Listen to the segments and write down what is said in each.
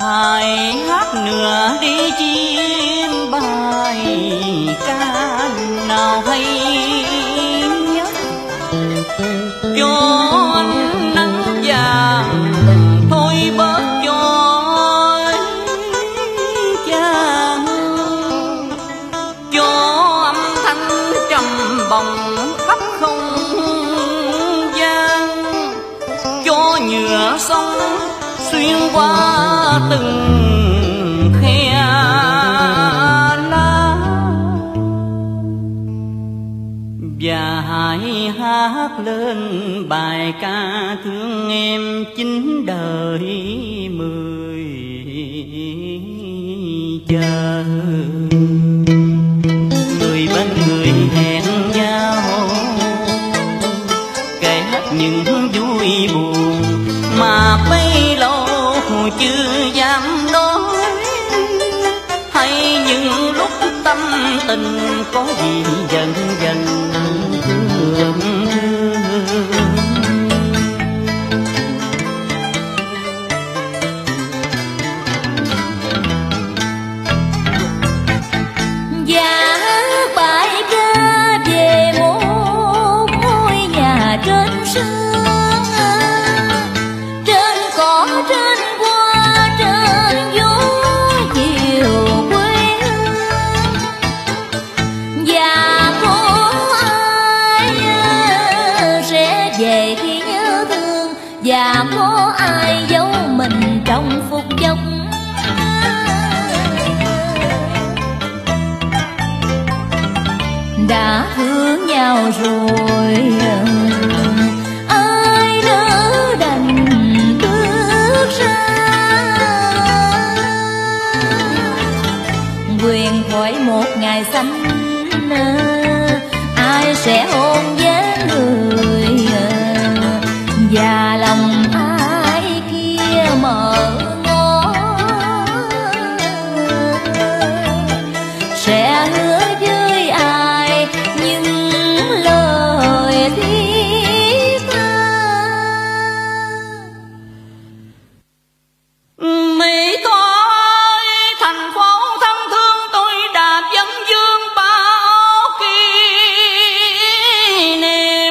hãy hát nữa đi chim bài ca nào hay nhất, cho ánh nắng vàng thôi bớt cho chàng, cho âm thanh trầm bồng khắp không gian, cho nhựa sông xuyên qua từng khe lá, và hãy hát lên bài ca thương em chín đời mười chờ. Người bên người hẹn nhau kể hết những vui buồn mà bấy lâu chưa dám nói, hay những lúc tâm tình có gì dần dần thương thương. Dạ bài ca về một ngôi nhà trên sương, trên cỏ trên hoa trên gió chiều quê hương. Và có ai sẽ về khi nhớ thương, và có ai giấu mình trong phút chốc. Đã thương nhau rồi ai nỡ đành bước ra, quyền khỏi một ngày xanh ai sẽ hôn với người, và lòng ai kia mở ngó sẽ hứa với ai những lời thiết tha. Mỹ thôi thành phố thân thương tôi đạp dẫn dương bao kỷ niệm,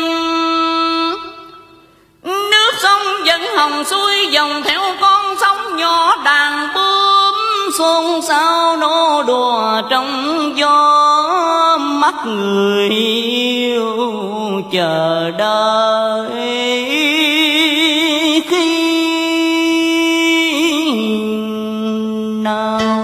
nước sông vẫn hồng xuôi dòng theo con sóng nhỏ, đàn bướm xôn xao nô đùa trong gió, mắt người yêu chờ đợi khi nào.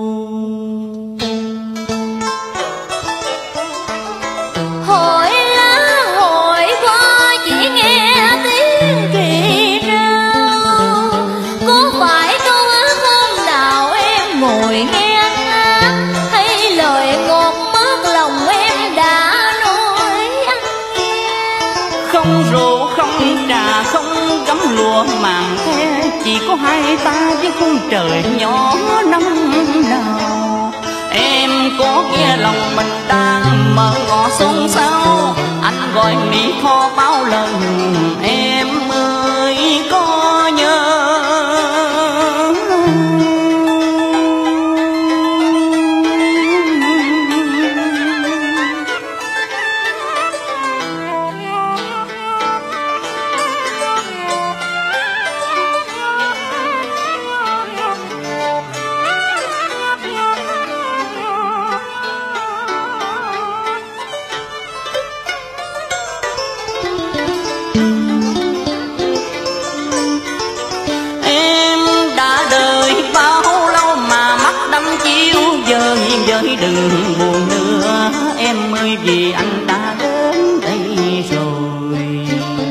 Hỏi lá hỏi có chỉ nghe tiếng kỳ rao, có phải câu ước hôm nào em ngồi nghe hát, hay lời ngọt mướt lòng em đã nói anh nghe. Không rượu không trà không gấm lụa màng the, chỉ có hai ta với khung trời nhỏ năm nào. Em có nghe lòng mình đang mở ngõ xôn xao, anh gọi Mỹ Tho bao lần em ơi có nhớ. Với đừng buồn nữa em ơi, vì anh đã đến đây rồi.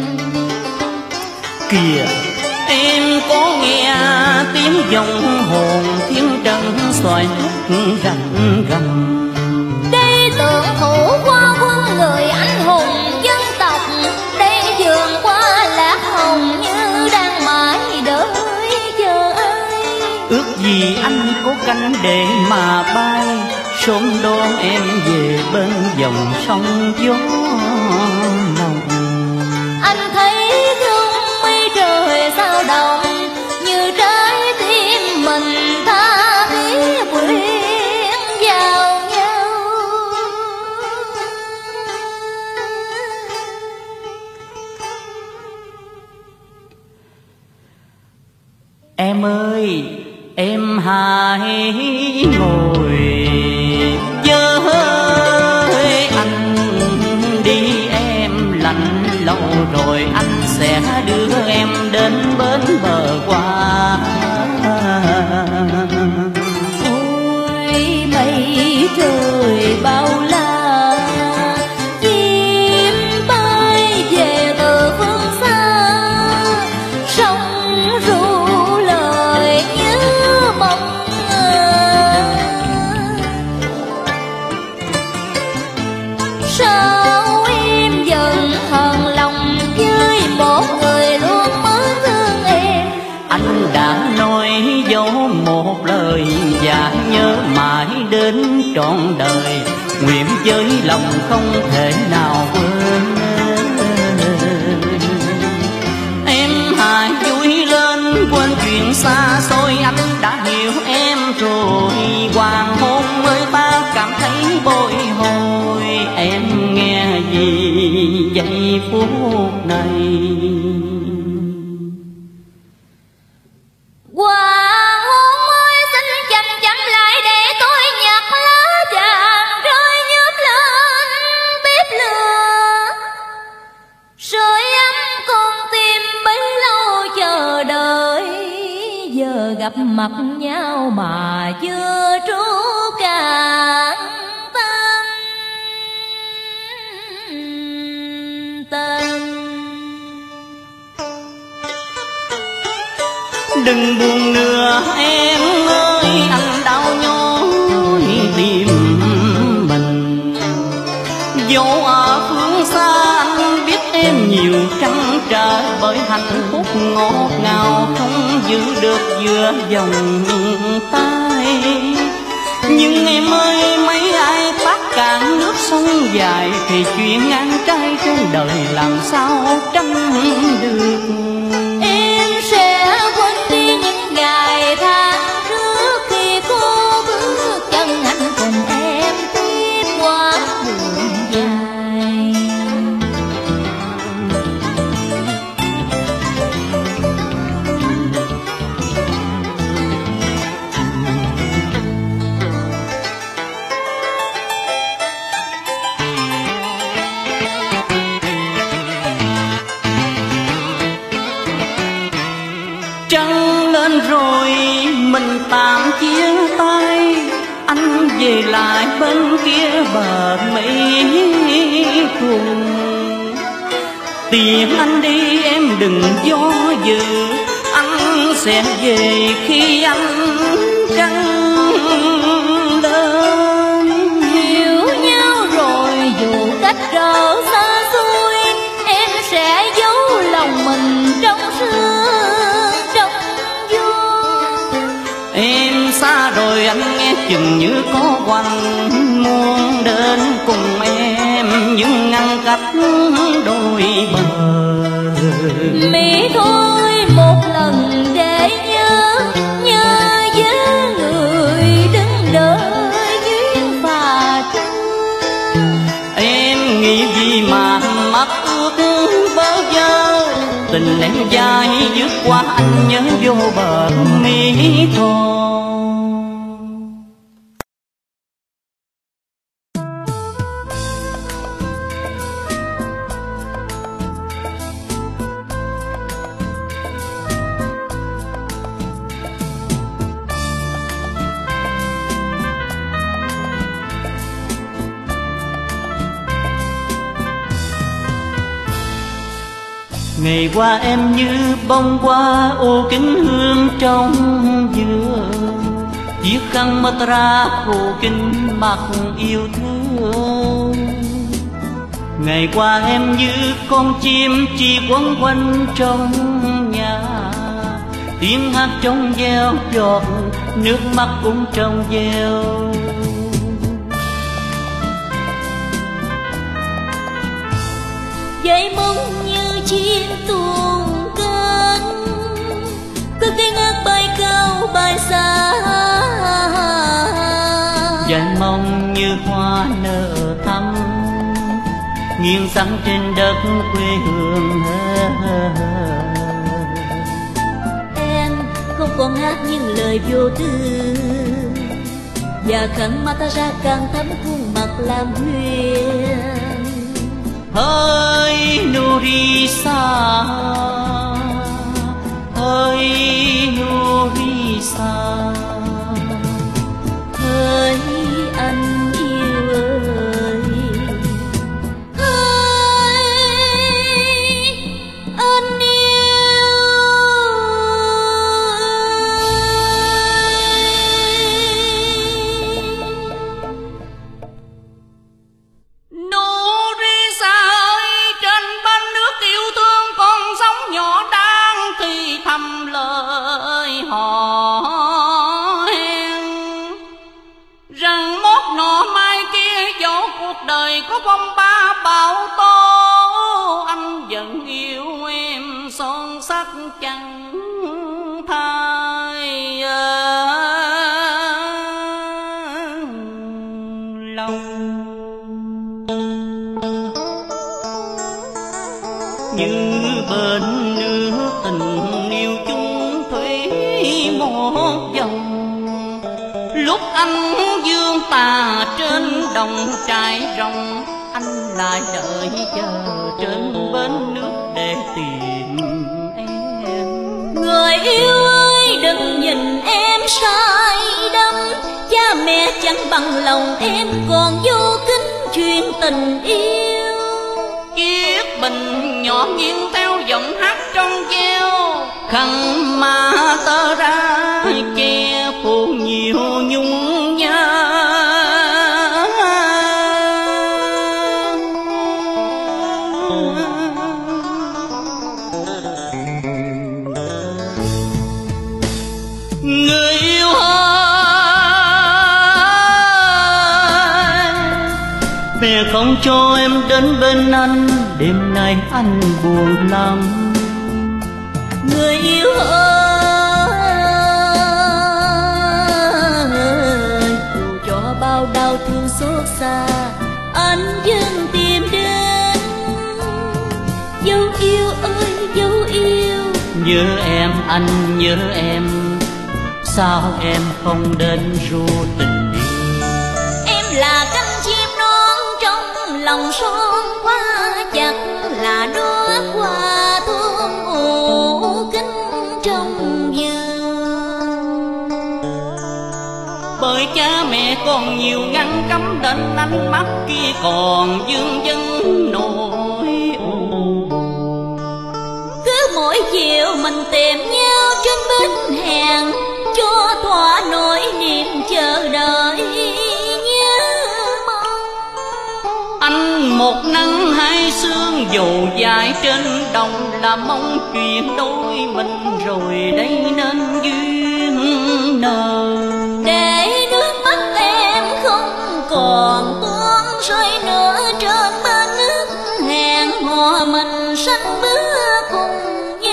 Kìa em có nghe tiếng dòng hồn thiên trần xoài nước rành rầm. Đây tượng thủ qua quân người anh hùng dân tộc, đây vườn qua lá hồng như đang mãi đợi chờ ai. Ước gì anh có cánh để mà bay, sớm đón em về bên dòng sông gió lòng. Anh thấy thương mây trời sao động, như trái tim mình Em ơi, em hãy ngồi với anh đi, em lạnh lâu rồi anh sẽ đưa em đến bến bờ qua. Ôi mây trời bao la, chim bay về từ phương xa, sông ru lời nhớ mong. Sao em dần hờn lòng với một người luôn mến thương em? Anh đã nói dấu một lời và nhớ mãi đến trọn đời, nguyện với lòng không thể nào quên. Em hãy vui lên quên chuyện xa xôi, anh đã hiểu em rồi. Hoàng hôn ơi ta cảm thấy bồi hồi, em nghe gì giây phút này? Hoàng hôn ơi xin chậm chậm lại để tôi nhặt lá vàng rơi nhớp lên bếp lửa, sưởi ấm con tim bấy lâu chờ đợi. Giờ gặp mặt nhau mà chưa trút cạn tâm tình. Đừng buồn nữa em ơi, anh đau nhói tim mình. Dẫu ở phương xa anh biết em nhiều trăn trở, bởi hạnh phúc ngọt ngào không giữ được giữa vòng tay. Nhưng em ơi, mấy ai bắt cạn nước sông dài, thì chuyện ngang trái trên đời làm sao tránh được. Em sẽ quên đi những ngày tháng trước khi cô bước chân anh cùng em tiếp qua đường dài. Trăng lên rồi mình tạm chia tay, anh về lại bên kia bờ mây cùng. Tìm anh đi em đừng do dự, anh sẽ về khi anh trăng lên. Hiểu nhau rồi dù cách trở xa xôi, em sẽ giấu lòng mình trong sương trong gió. Em xa rồi anh nghe chừng như có quanh, muốn đến cùng em nhưng ngăn cách đôi bờ. Mỹ thôi một lần để nhớ với người đứng đợi duyên và trưa. Em nghĩ gì mà mắt ước bơ vơ, tình em dài dứt qua anh nhớ vô bờ Mỹ Tho. Ngày qua em như bông hoa ô kính hương trong vườn, chiếc khăn matra phủ kín mặt yêu thương. Ngày qua em như con chim chỉ quấn quanh trong nhà, tiếng hát trong veo giọt nước mắt cũng trong veo. Dây mong như chim tuôn cánh, cất tiếng hát bay cao bay xa. Dây mong như hoa nở thắm, nghiêng sáng trên đất quê hương. Em không còn hát những lời vô tư, và khăn Matara càng thắm khuôn mặt làm huyền. Hỡi Nurisa, hỡi Nurisa, hỡi anh yêu ơi, hỡi anh yêu. Nurisa ơi, trên bên nước yêu thương con sóng nhỏ đang thì thầm lời hò hẹn rằng mốt nọ mai kia dẫu cuộc đời có phong ba bão tố, anh vẫn yêu em son sắc chẳng thay lòng. Như bên nước tình yêu chung thủy một dòng, lúc anh dương tà trên đồng trải rộng, anh lại đợi chờ trên bên nước để tìm em. Người yêu ơi, đừng nhìn em say đắm, cha mẹ chẳng bằng lòng em còn vô kính chuyện tình yêu. Chiếc bình nhỏ nghiêng theo giọng hát trong veo, khăn mà tơ ra che phủ nhiều nhung nhớ. Người yêu ơi, mẹ không cho em đến bên anh, đêm nay anh buồn lắm. Người yêu ơi, dù cho bao đau thương xót xa, anh vẫn tìm đến. Dấu yêu ơi, dấu yêu, Nhớ em, anh nhớ em, sao em không đến ru tình yêu. em là cánh chim non trong lòng son hoa, chắc là đóa hoa thơm ủ kính trong vườn. Bởi cha mẹ còn nhiều ngăn cấm, đến ánh mắt kia còn vương vấn nỗi u. Cứ mỗi chiều mình tìm nhau trên bến hàng, cho thỏa nỗi niềm chờ đợi nhớ mong. Anh một nắng hai sương dầu dài trên đồng, là mong chuyện đôi mình rồi đây nên duyên nợ. Để nước mắt em không còn tuôn rơi nữa, trên bên nước hẹn hò mình sánh bước cùng nhau.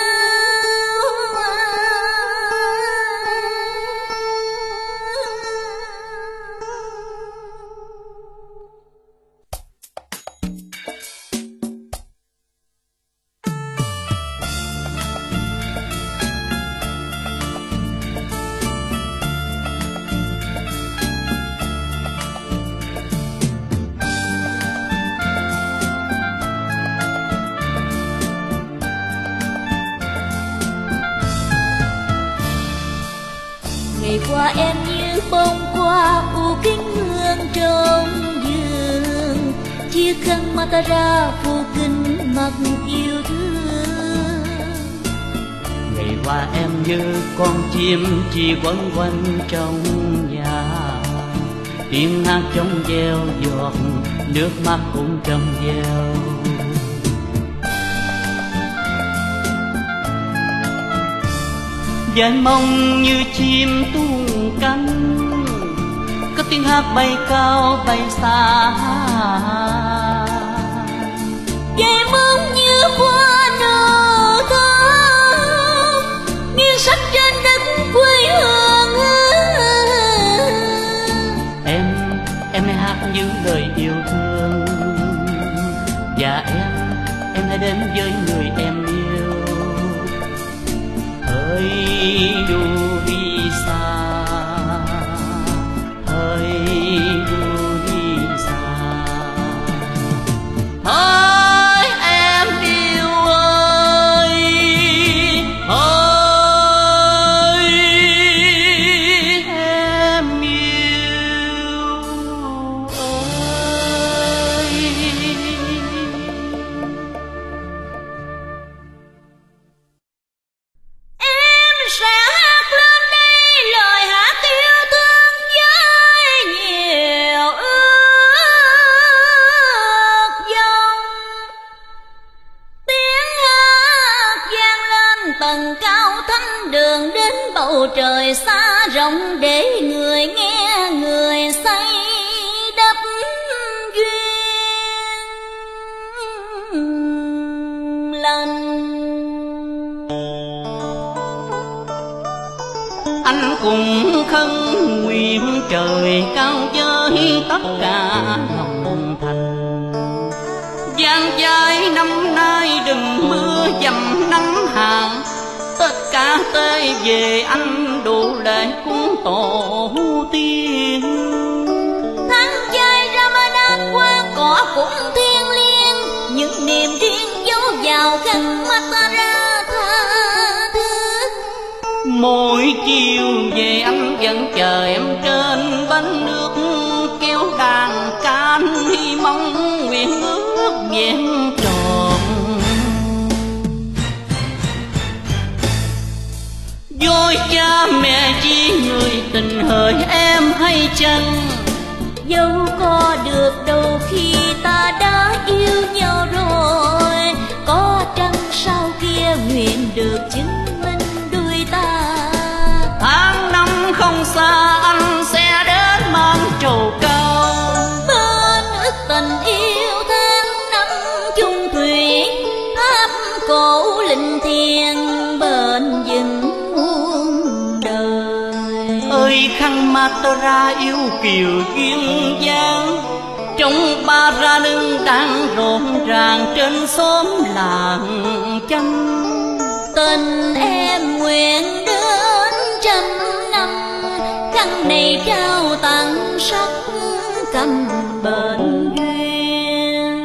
Ngày qua em như bông hoa u kính hương trong vườn, chiếc khăn Matara phủ kín mặt yêu thương. Ngày qua em như con chim chỉ quấn quanh trong nhà, tiếng hát trong veo giọt nước mắt cũng trong veo. Và mong như chim tung cánh, có tiếng hát bay cao bay xa. Về mong như hoa nở thơm, nghiêng sắc trên đất quê hương. Em hãy hát những lời yêu thương, và em hãy đến với người em yêu. Hỡi tầng cao thánh đường đến bầu trời xa rộng để người nghe người say đắp duyên lành. Anh cùng khấn nguyện trời cao với tất cả lòng thành. Giang trái năm nay đừng mưa dầm nắng hạn, tất cả tê về anh đủ lễ cúng tổ tiên. Tháng chay Ramadan qua cỏ cũng thiêng liêng, những niềm riêng dấu vào khắc mắt ra tha thiết. Mỗi chiều về anh vẫn chờ em trên bánh nước, kéo đàn ca anh hy mong nguyện ước vẹn tròn. Dối cha mẹ chi người tình hỡi em hay chăng, dẫu có được đâu khi ta đã yêu nhau rồi. Có trăng sau kia nguyện được chứng minh đôi ta. tháng năm không xa anh sẽ đến mang trầu cao. Bên ước tình yêu tháng năm chung thủy, tháp cổ linh thiêng bền vững muôn đời. Ơi khăn Matra yêu kiều duyên dáng, trong ba ra lưng đang rộn ràng trên xóm làng chanh. Tình em nguyện đến trăm năm, khăn này trao tặng sắc cầm bền duyên.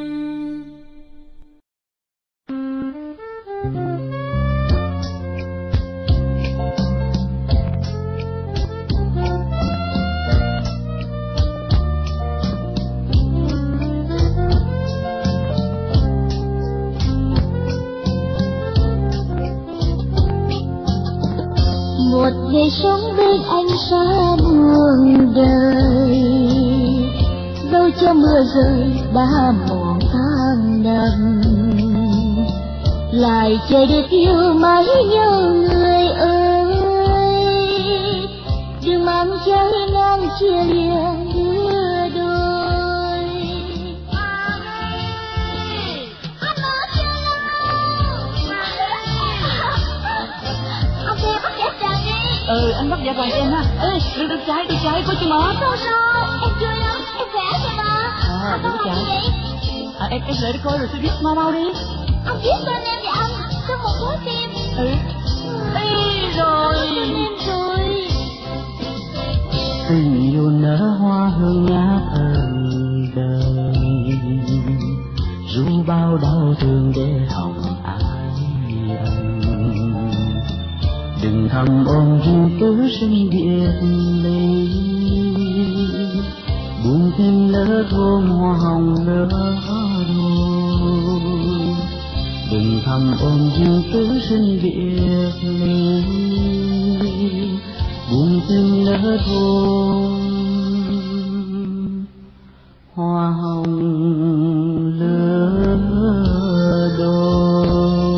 Một ngày sống bên anh xa muôn đời, dẫu cho mưa rơi đã một tháng năm, lại chờ được yêu mãi nhau người ơi. Đừng mang trái ngang chia lìa đưa đôi. Anh bắt dạ vàng em ha. Được trái có chứ má. Sao em chơi lắm, em vẽ cho má. Được trái. Em để coi rồi tôi viết má đâu đi. Anh viết tên em vậy anh, trong một trái tim. Rồi. Em rồi. Tình yêu nở hoa hương ngát thời đời, ru bao đau thương để hỏng ai ân. Đừng thầm ôm duyên cứ sinh biệt ly, buông thêm lỡ thôn hoa hồng lỡ đôi. Đừng thầm ôm duyên cứ sinh biệt ly, buông thêm lỡ thôn hoa hồng lỡ đôi.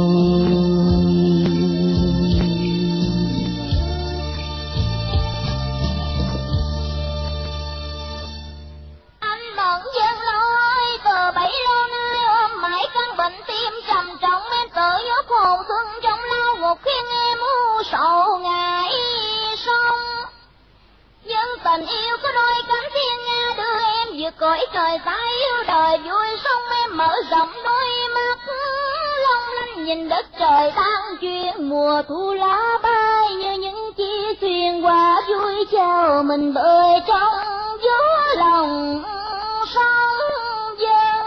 Hồn xuân trong lao ngục khiến em u sầu ngại sông. Nhưng tình yêu có đôi cánh thiên nga đưa em vượt cõi trời xa yêu đời vui sống. Em mở rộng đôi mắt long lanh nhìn đất trời đang chuyển, mùa thu lá bay như những chiếc thuyền qua vui chào mình bơi trong gió lòng sông dân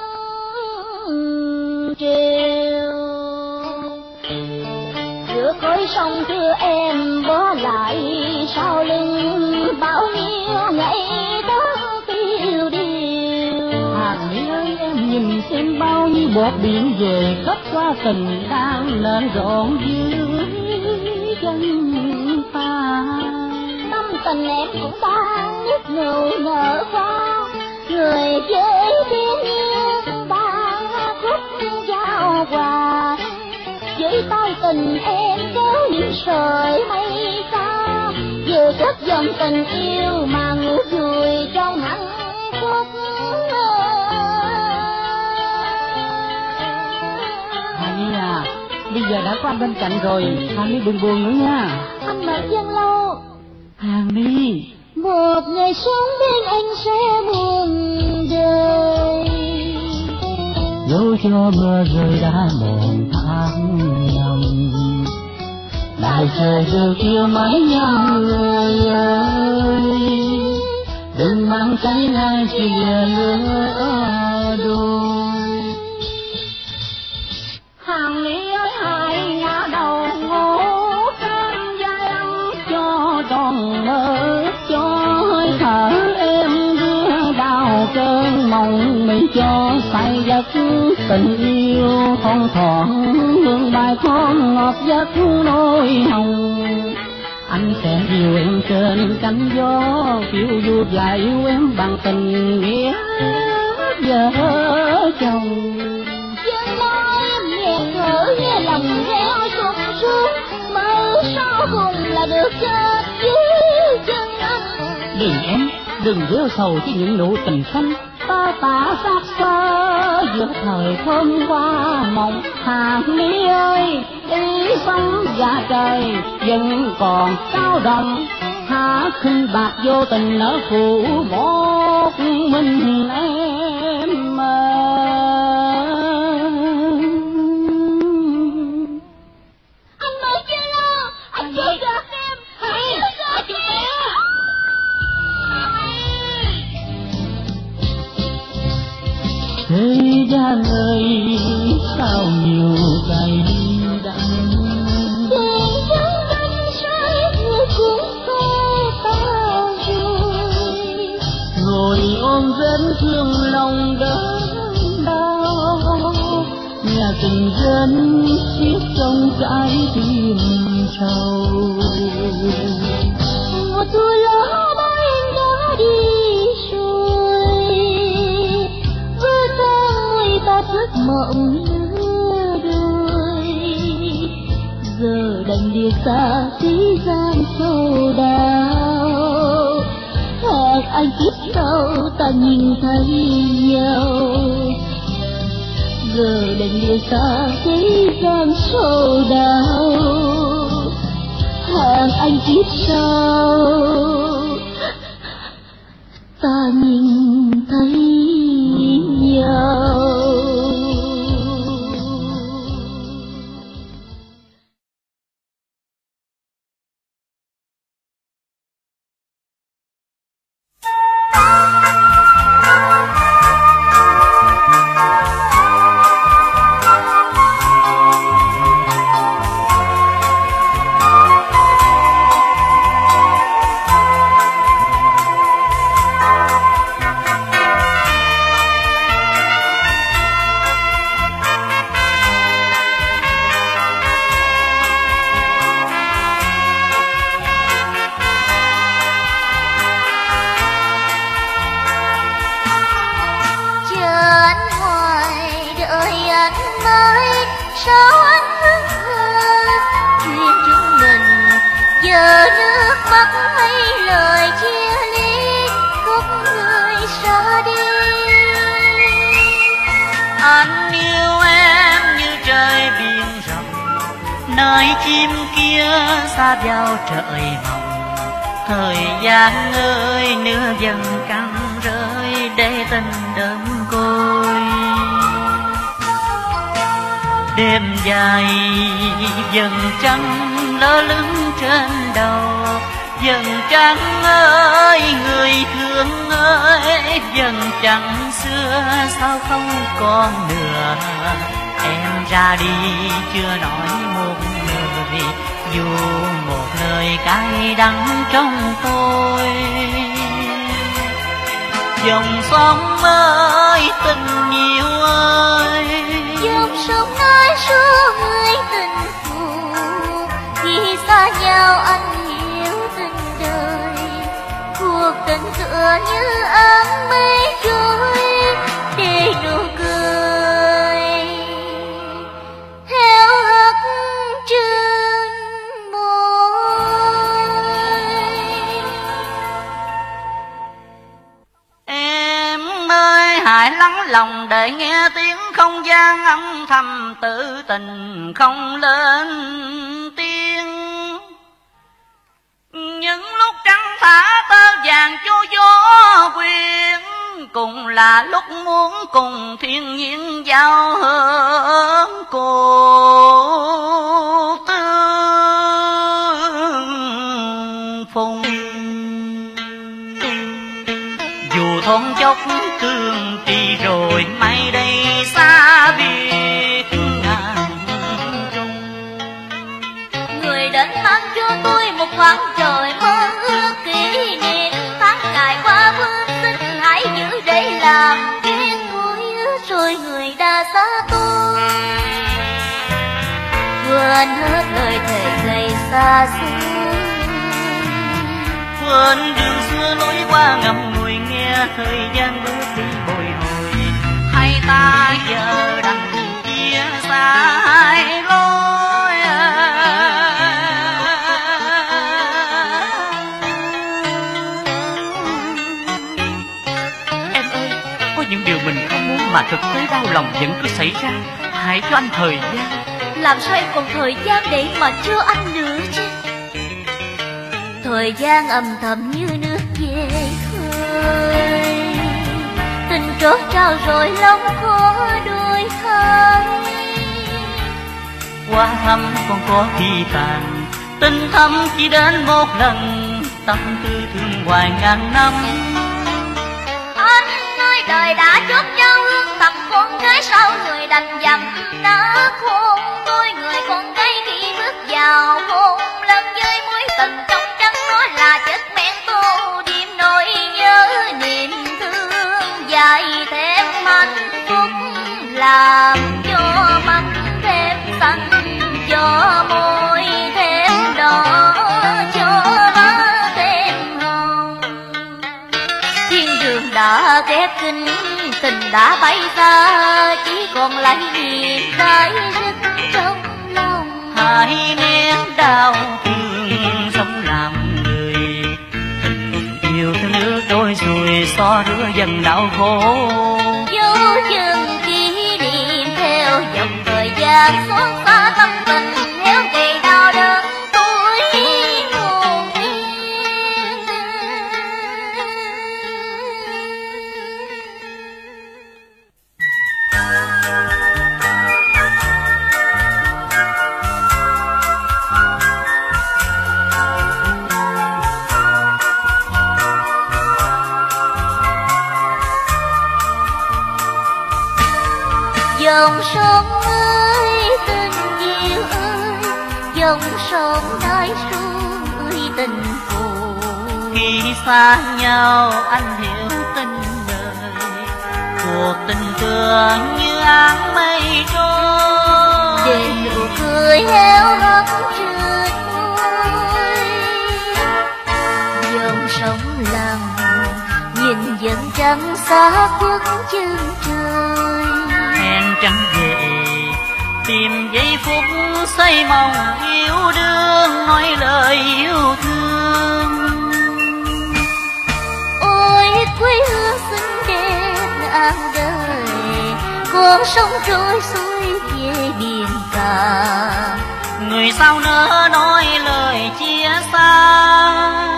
triều. Giữa khối sông đưa em bỏ lại sau lưng bao nhiêu ngày tháng tiêu điều. Hàng Mỹ ơi em nhìn xem bao nhiêu bọt biển về khắp qua tình đang nở rộn dưới chân ta. Tâm tình em cũng đang nhức nhối nở hoa, người với thiên nhiên đang khúc giao hòa. Giữa gửi tôi tình em kéo những sợi mây xa, vừa cất dòng tình yêu mà ngủ vùi trong hạnh phúc. Hà Nhi à, bây giờ đã có anh bên cạnh rồi, Hà Nhi đừng buồn nữa nha. Anh Mạc Văn Lâu. Hà Nhi, Một ngày sống bên anh sẽ muôn đời. dẫu cho mưa rơi đã một tháng năm, lại trời được yêu mãi nhau người ơi. Đừng mang trái ngang chia lứa đôi. Hàng Ly ơi hai nhà đầu ngủ cam dài lắm cho tròn mơ, cho hơi thở em đưa đào cơn mộng mình, cho say giấc tình yêu không thoảng hương bài thơm ngọt giấc nỗi hồng. Anh sẽ yêu em trên cánh gió phiêu du và yêu em bằng tình nghĩa vợ chồng. Dân nói em nhẹ thở nghe lòng reo sụp xuống, mơ sau cùng là được chết dưới chân anh. Đừng em, đừng rêu sầu cho những nụ tình xanh, ta tả xác xơ giữa thời thơm qua mộng. Hàng Ly ơi, đi sông và trời vẫn còn cao rộng, há khinh bạc vô tình nở phụ một mình em mơ. Anh Mạc Văn Lâu, anh chưa gặp em, hãy gặp em. Thế gian ơi sao nhiều cay đắng, Tình vẫn năm say người cũng có ta rồi. rồi ôm dẫn thương lòng đớn đau, nhà tình dân xiết trong trái tim trầu. Một tuổi lỡ mai anh đã đi rồi, với ta người ta giấc mộng lứa đôi. Giờ đành biệt xa thế gian sâu đau, hẹn anh kiếp sau ta nhìn thấy nhau. Giờ đành biệt xa thế gian sâu đau, hẹn anh kiếp sau ta nhìn thấy nhau. sao anh hững hờ chuyện chúng mình giờ nước mắt hay lời chia ly khúc người xa đi. Anh yêu em như trời biển rộng, nơi chim kia xa vào trời mộng. Thời gian ơi nửa dần căng rơi để tình đơn côi. Đêm dài dần trăng lơ lửng trên đầu, dần trăng ơi người thương ơi, dần trăng xưa sao không còn nữa. Em ra đi chưa nói một lời, dù một lời cay đắng trong tôi. Dòng sông ơi tình yêu ơi, dòng sông nói số người tình phù, khi xa nhau anh hiểu tình đời. Cuộc tình tựa như áng mây trôi, để nụ cười heo hắt. lại nghe tiếng không gian âm thầm tự tình không lên tiếng. Những lúc trăng thả tơ vàng cho gió quyện, cùng là lúc muốn cùng thiên nhiên giao hưởng cô tương phùng. Dù thoáng chốc tương tri rồi mai đây xa biệt ngàn trùng. Người đến mang cho tôi một khoảng trời mơ ước kỷ niệm, tháng ngày qua vương xin hãy giữ để làm duyên vui. Rồi người đã xa tôi, quên hết lời thề ngày xa xưa, quên đường xưa lối qua ngậm ngùi nghe thời gian bước đi bồi hồi. Hai ta giờ đành chia xa hai lối. Em ơi, có những điều mình không muốn mà thực tế đau lòng vẫn cứ xảy ra. Hãy cho anh thời gian. làm sao em còn thời gian để mà chưa anh nữa chứ. Thời gian âm thầm như nước về khơi, tình trót trao rồi lòng khó đôi thay. Qua thăm còn có khi tàn, tình thâm chỉ đến một lần, tâm tư thương hoài ngàn năm. Anh nói đời đã chốt nhau ước tập con gái, sao người đành dầm nát hôn đôi người con gái khi bước vào hôn lần với mối tình trong trắng nói là chất men tô điểm nỗi nhớ niềm thương dài thêm hạnh phúc, làm cho mắt thêm xanh cho môi thêm đỏ cho lá thêm hồng. Thiên đường đã khép kín, tình đã bay xa, chỉ còn lại niềm đau rứt trong lòng. Hãy nén đau thương sống làm người, tình yêu thương nước đôi rồi xóa rửa dần đau khổ. Dấu chân kỷ niệm theo dòng thời gian xót xa tâm tình theo ngày đau đớn tuổi muôn phiền. Dòng sông ơi tình yêu ơi, dòng sông nay xuôi tình phù. Khi xa nhau anh hiểu tình đời, cuộc tình tựa như áng mây trôi. Để nụ cười héo hắt trên môi, dòng sông lặng nhìn dần trăng xa khuất chân trời. Hẹn trăng về tìm giây phút say mộng yêu đương, nói lời yêu thương. Ôi quê hương xinh đẹp an đời, con sông trôi xuôi về biển cả. Người sao nỡ nói lời chia xa,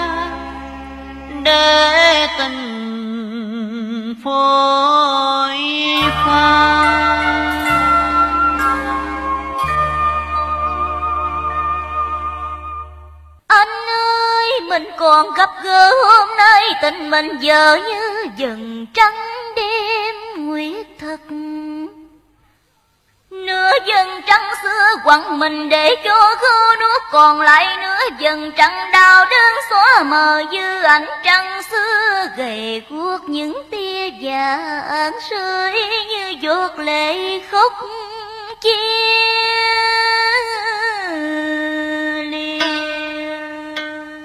để tình phôi pha. Anh ơi mình còn gặp gỡ hôm nay, tình mình giờ như dần trăng đêm nguyệt thật. Nửa dần trăng xưa quăng mình để cho khô nuốt, còn lại nửa dần trăng đau đớn xóa mờ dư ảnh trăng xưa gầy guốc. Những tia vàng rơi như giọt lệ khóc chia lìa.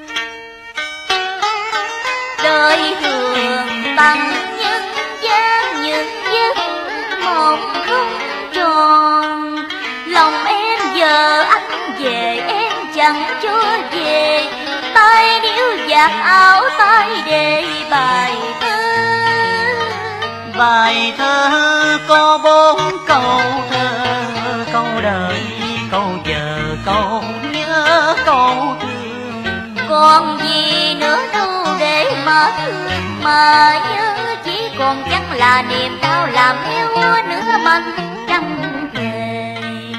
Đời thường tăng nhân gian những giấc mộng không tròn, lòng em giờ anh về em chẳng cho về. Tay níu giặt áo tay để bài thơ, bài thơ có 4 câu thơ: câu đời, câu chờ, câu nhớ, câu thương. Còn gì nữa đâu để mà thương mà nhớ, chỉ còn chẳng là niềm đau làm heo nửa mảnh trăng về.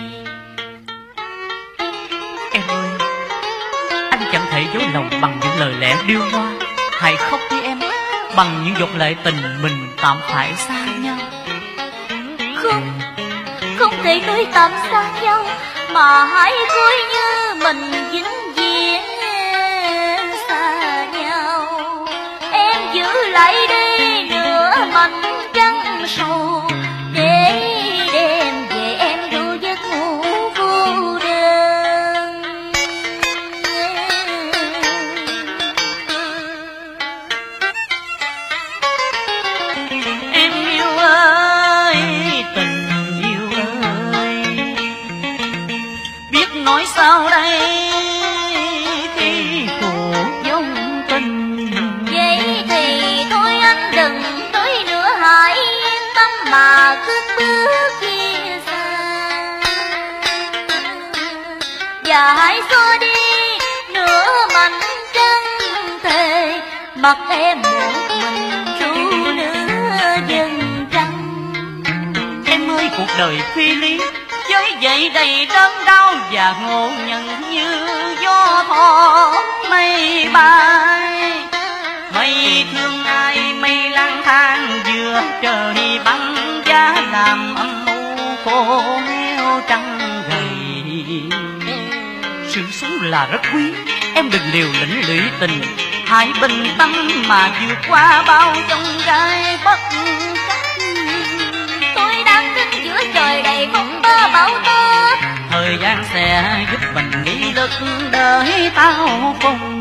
Em ơi, anh chẳng thể dối lòng bằng những lời lẽ điêu hoa. Hãy khóc với em bằng những giọt lệ tình mình tạm phải xa nhau. Không, không thể nói tạm xa nhau, mà hãy coi như mình vĩnh viễn xa nhau. Em giữ lại đi nửa mảnh trăng sầu, để đêm về em đủ giấc ngủ vô đơn. Em yêu ơi, tình yêu ơi, biết nói sao đây khi cuộc dòng tình. Vậy thì thôi anh đừng nói nữa, hãy yên tâm mà cất bước chia xa. Và hãy xóa đi nửa mảnh trăng thề, mặc em một mình ru nửa dần trăng. Em ơi, cuộc đời phi lý với vậy đầy đớn đau và ngộ nhận như gió thọ mây bay. Mây thương ai, mây lang thang giữa trời băng giá, làm âm mưu khô heo trăng gầy. Sự sống là rất quý, em đừng liều lĩnh lụy tình. Hãy bình tâm mà vượt qua bao chông gai bất trắc. Tôi đang đứng giữa trời đầy phong ba bão tố, Thời gian sẽ giúp mình nghị lực đợi tao cùng.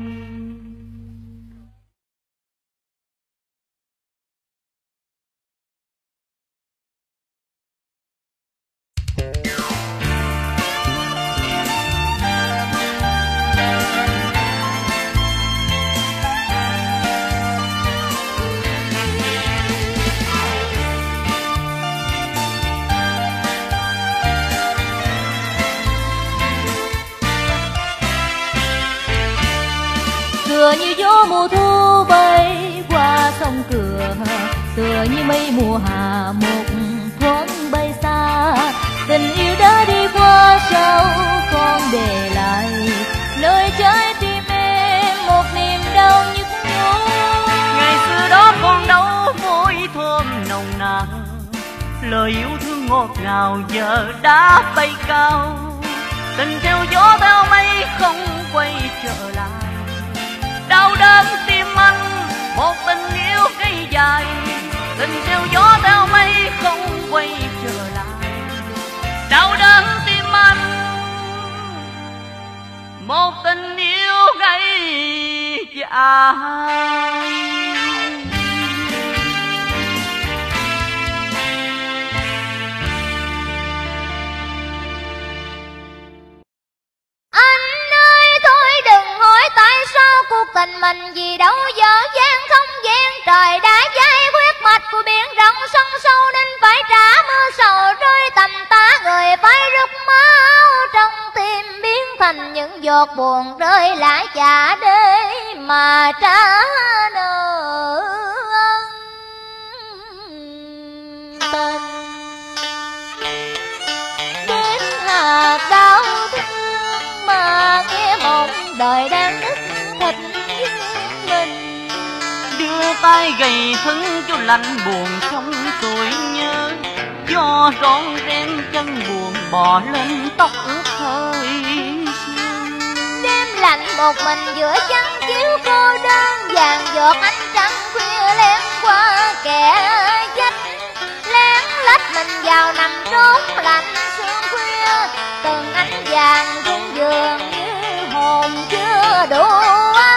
tựa như gió mùa thu bay qua sông Cửa, tựa như mây mùa hạ một thoáng bay xa. Tình yêu đã đi qua sao còn để lại nơi trái tim em một niềm đau nhức nhối. Ngày xưa đó còn đâu môi thơm nồng nàn, lời yêu thương ngọt ngào giờ đã bay cao. Tình theo gió theo mây không quay trở lại, đau đớn tim anh một tình yêu cây dài. Tình theo gió theo mây không quay trở lại, đau đớn tim anh một tình yêu cây dài. Cuộc tình mình gì đâu dở dang không gian, trời đã dai huyết mạch của biển rộng sông sâu nên phải trả mưa sầu rơi tầm tá. Người phải rút máu trong tim biến thành những giọt buồn rơi lại chả để mà trả nợ ân tình. Đến là đau thương mà nghe một đời đang nứt thịt mình, đưa tay gầy thân cho lạnh buồn trong tuổi nhớ. Gió rón rén chân buồn bò lên tóc ướt hơi sương. đêm lạnh một mình giữa chăn chiếu cô đơn, vàng giọt ánh trăng khuya lén qua kẻ dách. Lén lách mình vào nằm trốn lạnh sương khuya, từng ánh vàng trên giường như hồn chưa đủ ấm.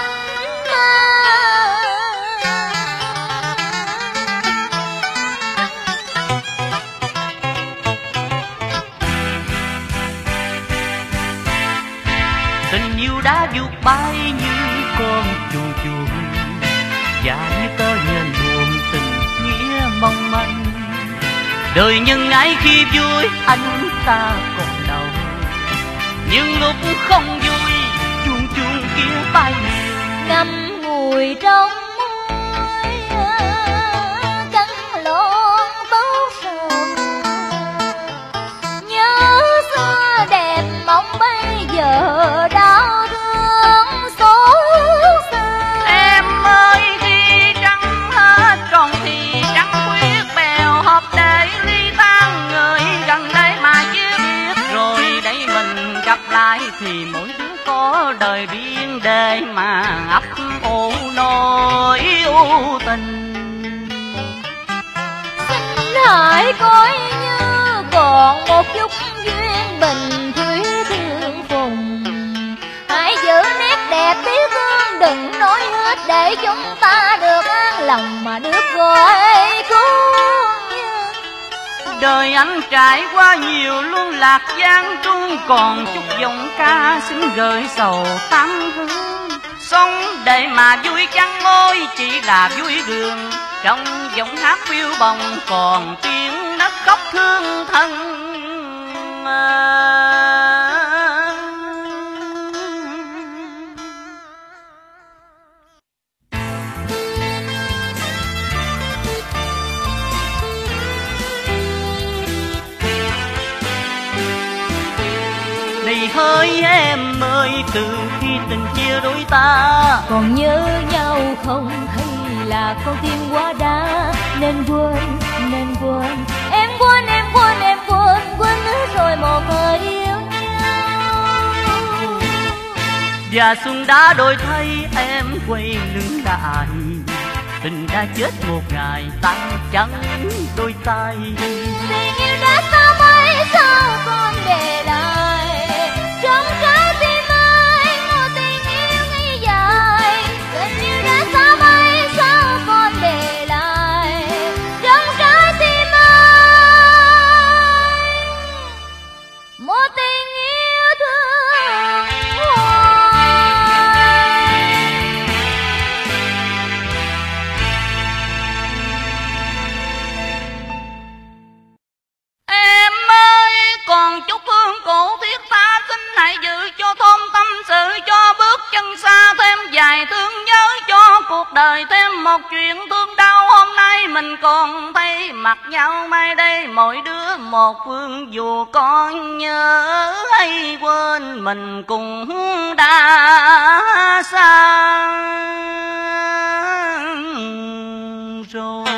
Tình yêu đã vụt bay như con chuồn chuồn, và như tơ nhện buồn tình nghĩa mong manh. Đời nhân ái khi vui anh ta còn đâu, nhưng lúc không vui chuông chuông kia bay ngâm ngùi trong môi cắn lon tốt sờn. Nhớ xưa đẹp mong bây giờ đau thương xót xa. Em ơi khi trăng hết còn thì trăng khuyết bèo hợp để ly tan, người gần đây mà chưa biết rồi đây mình gặp lại thì mỗi đứa có đời riêng để mà ấp ủ nỗi ưu tình. Xin hãy coi như còn một chút duyên bình thủy thương phùng, hãy giữ nét đẹp tiếc thương đừng nói hết để chúng ta được an lòng mà được gọi cứu. Đời anh trải qua nhiều luân lạc gian truân, còn chút giọng ca xin gửi sầu tâm hương. Sống để mà vui chăng ôi chỉ là vui đường, trong giọng hát phiêu bồng còn tiếng nấc khóc thương thân. Này hỡi em ơi, từ khi tình chia đôi ta còn nhớ nhau không hay là con tim quá đá, nên quên em quên quên nữa rồi một thời yêu nhau. Và xuân đã đổi thay em quay lưng lại, tình đã chết một ngày tan trắng đôi tay. Tình yêu đã xa bay sao còn để lại trong trái tim anh một tình yêu ngây dài. Tình yêu đã xa bay sao còn để lại trong trái tim anh một tình yêu thương hoài. Em ơi còn chút hương cổ thiết ta xin hãy giữ cho thôn tâm sự, cho bước chân xa thêm vài thương nhớ, cho cuộc đời thêm một chuyện thương đau. Hôm nay mình còn thấy mặt nhau, mai đây mỗi đứa một phương, dù con nhớ hay quên mình cũng đã xa rồi.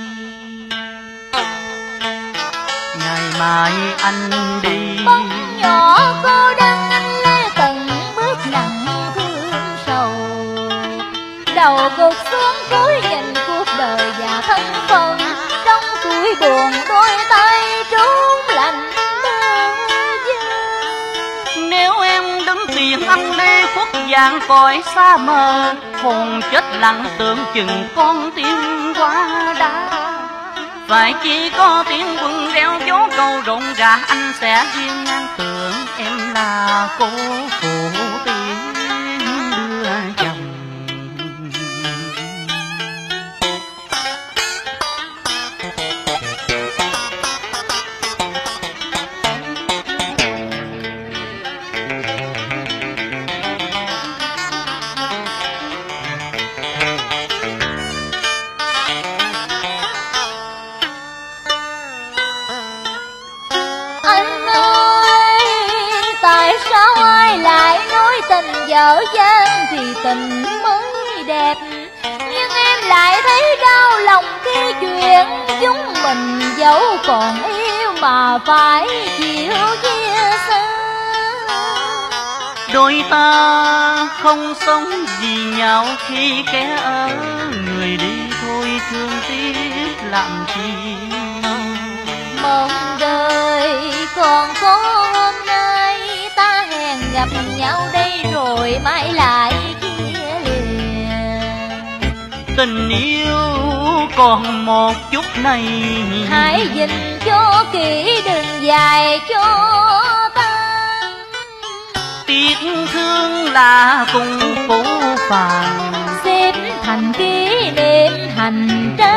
Ngày mai anh đi Bóng nhỏ cô đơn anh lê từng bước nặng thương sầu, đầu gục xuống cúi nhìn cuộc đời và thân phận, trong tuổi buồn đôi tay trốn lạnh bơ vơ. nếu em đứng tiền anh đi khuất dạng cõi xa mờ, hồn chết lặng tưởng chừng con tim quá đá. Phải chỉ có tiếng quân reo gió câu rộn rã, anh sẽ duyên ngang tưởng em là cô phụ tiếng đưa chồng. Anh ơi tại sao ai lại nói tình dở dang thì tình mới đẹp, nhưng em lại thấy đau lòng khi chuyện chúng mình dẫu còn yêu mà phải chịu chia xa. Đôi ta không sống vì nhau khi kẻ ở, người đi thôi thương tiếc làm chi. Mong đời còn có hôm nay, ta hẹn gặp nhau đây rồi mãi lại chia lìa. Tình yêu còn một chút này, Hãy dình cho kỹ đừng dài cho ta. tiếc thương là cùng phũ phàng, Xếp thành kỷ niệm hành trang.